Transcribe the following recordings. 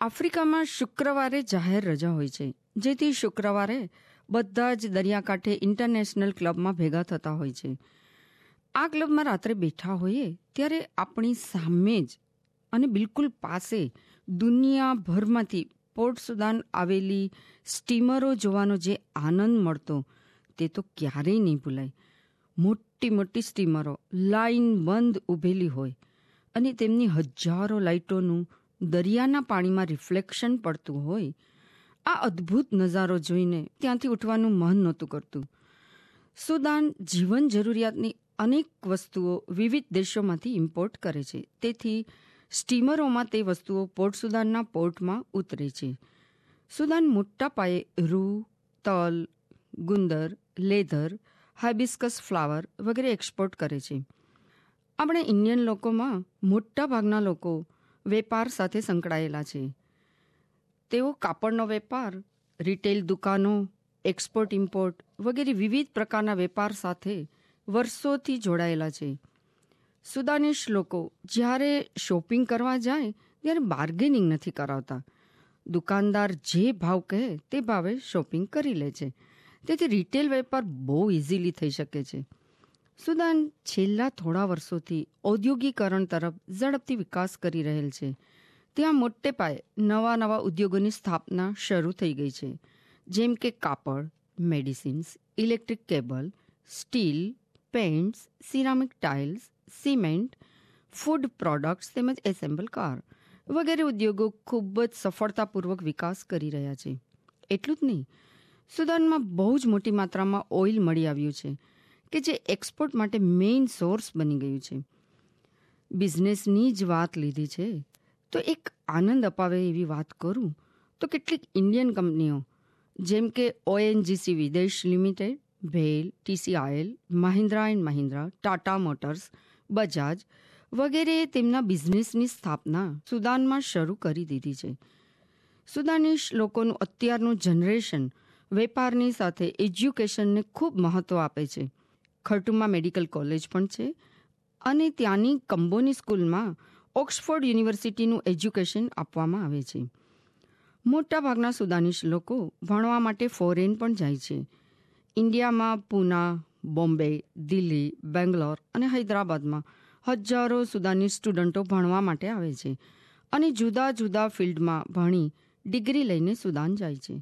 આફ્રિકામાં શુક્રવારે જાહેર રજા હોય છે, જેથી શુક્રવારે બધા જ દરિયાકાંઠે ઇન્ટરનેશનલ ક્લબમાં ભેગા થતા હોય છે. આ ક્લબમાં રાત્રે બેઠા હોઈએ ત્યારે આપણી સામે જ અને બિલકુલ પાસે દુનિયાભરમાંથી પોર્ટ સુદાન આવેલી સ્ટીમરો જોવાનો જે આનંદ મળતો તે તો ક્યારેય નહીં ભૂલાય. મોટી મોટી સ્ટીમરો લાઈન બંધ ઊભેલી હોય અને તેમની હજારો લાઇટોનું દરિયાના પાણીમાં રિફ્લેક્શન પડતું હોય. આ અદ્ભુત નજારો જોઈને ત્યાંથી ઉઠવાનું મન નહોતું કરતું. સુદાન જીવન જરૂરિયાતની અનેક વસ્તુઓ વિવિધ દેશોમાંથી ઇમ્પોર્ટ કરે છે, તેથી સ્ટીમરોમાં તે વસ્તુઓ પોર્ટ સુદાનના પોર્ટમાં ઉતરે છે. સુદાન મોટા પાયે રૂ, તલ, ગુંદર, લેધર, હાઇબિસ્કસ ફ્લાવર વગેરે એક્સપોર્ટ કરે છે. આપણે ઇન્ડિયન લોકોમાં મોટા ભાગના લોકો વેપાર સાથે સંકળાયેલા છે. તેઓ કાપડનો વેપાર, રિટેલ દુકાનો, એક્સપોર્ટ ઇમ્પોર્ટ વગેરે વિવિધ પ્રકારના વેપાર સાથે વર્ષોથી જોડાયેલા છે. સુદાનીશ લોકો જ્યારે શોપિંગ કરવા જાય ત્યારે બાર્ગેનિંગ નથી કરાવતા. દુકાનદાર જે ભાવ કહે તે ભાવે શોપિંગ કરી લે છે, તેથી રિટેલ વેપાર બહુ ઇઝીલી થઈ શકે છે. સુદાન છેલ્લા થોડા વર્ષોથી ઔદ્યોગિકરણ તરફ ઝડપથી વિકાસ કરી રહેલ છે. ત્યાં મોટે પાયે નવા ઉદ્યોગોની સ્થાપના શરૂ થઈ ગઈ છે, જેમ કે કાપડ, medicines, electric cable, steel, paints, ceramic tiles, cement, food products તેમજ એસેમ્બલ કાર વગેરે ઉદ્યોગો ખૂબ જ સફળતાપૂર્વક વિકાસ કરી રહ્યા છે. એટલું જ નહીં, સુદાનમાં બહુ જ મોટી માત્રામાં ઓઇલ મળી આવ્યું છે કે જે એક્સપોર્ટ માટે મેઇન સોર્સ બની ગયું છે. બિઝનેસની જ વાત લીધી છે તો એક આનંદ અપાવે એવી વાત કરું તો કેટલીક ઇન્ડિયન કંપનીઓ જેમ કે ONGC વિદેશ લિમિટેડ, ભેલ, TCIL, Mahindra and Mahindra, Tata motors, Bajaj વગેરે તેમના બિઝનેસની સ્થાપના સુદાનમાં શરૂ કરી દીધી છે. સુદાનીશ લોકોનું અત્યારનું જનરેશન વેપારની સાથે એજ્યુકેશનને ખૂબ મહત્ત્વ આપે છે. ખર્ટુમમાં મેડિકલ કોલેજ પણ છે અને ત્યાંની કંબોની સ્કૂલમાં ઓક્સફોર્ડ યુનિવર્સિટીનું એજ્યુકેશન આપવામાં આવે છે. મોટાભાગના સુદાનીશ લોકો ભણવા માટે ફોરેન પણ જાય છે. ઇન્ડિયામાં પૂના, બોમ્બે, દિલ્હી, બેંગ્લોર અને હૈદરાબાદમાં હજારો સુદાનીશ સ્ટુડન્ટો ભણવા માટે આવે છે અને જુદા જુદા ફિલ્ડમાં ભણી ડિગ્રી લઈને સુદાન જાય છે.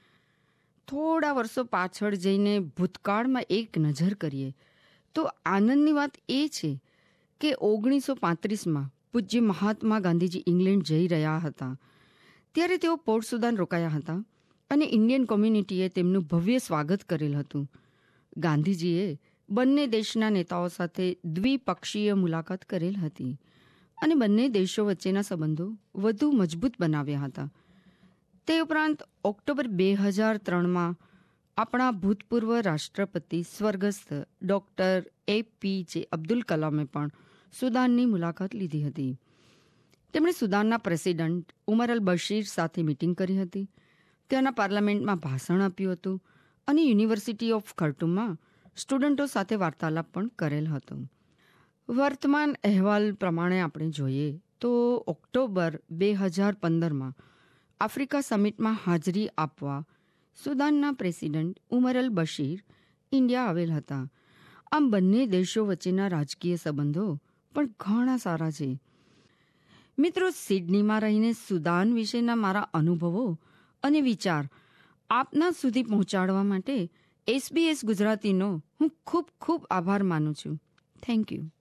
થોડા વર્ષો પાછળ જઈને ભૂતકાળમાં એક નજર કરીએ તો આનંદની વાત એ છે કે 1935માં પૂજ્ય મહાત્મા ગાંધીજી ઇંગ્લેન્ડ જઈ રહ્યા હતા ત્યારે તેઓ પોર્ટ સુદાન રોકાયા હતા અને ઇન્ડિયન કોમ્યુનિટીએ તેમનું ભવ્ય સ્વાગત કરેલ હતું. ગાંધીજીએ બંને દેશના નેતાઓ સાથે દ્વિપક્ષીય મુલાકાત કરેલ હતી અને બંને દેશો વચ્ચેના સંબંધો વધુ મજબૂત બનાવ્યા હતા. તે ઉપરાંત ઓક્ટોબર 2003માં આપણા ભૂતપૂર્વ રાષ્ટ્રપતિ સ્વર્ગસ્થ ડૉક્ટર APJ અબ્દુલ કલામે પણ સુદાનની મુલાકાત લીધી હતી. તેમણે સુદાનના પ્રેસિડન્ટ ઉમર અલ બશીર સાથે મિટિંગ કરી હતી, ત્યાંના પાર્લામેન્ટમાં ભાષણ આપ્યું હતું અને યુનિવર્સિટી ઓફ ખર્ટુમમાં સ્ટુડન્ટો સાથે વાર્તાલાપ પણ કરેલ હતો. વર્તમાન અહેવાલ પ્રમાણે આપણે જોઈએ તો ઓક્ટોબર 2015માં આફ્રિકા સમિટમાં હાજરી આપવા સુદાનના પ્રેસિડન્ટ ઉમર અલ બશીર ઇન્ડિયા આવેલ હતા. આમ બંને દેશો વચ્ચેના રાજકીય સંબંધો પણ ઘણા સારા છે. મિત્રો, સિડનીમાં રહીને સુદાન વિશેના મારા અનુભવો અને વિચાર આપના સુધી પહોંચાડવા માટે SBS ગુજરાતીનો હું ખૂબ ખૂબ આભાર માનું છું. Thank you.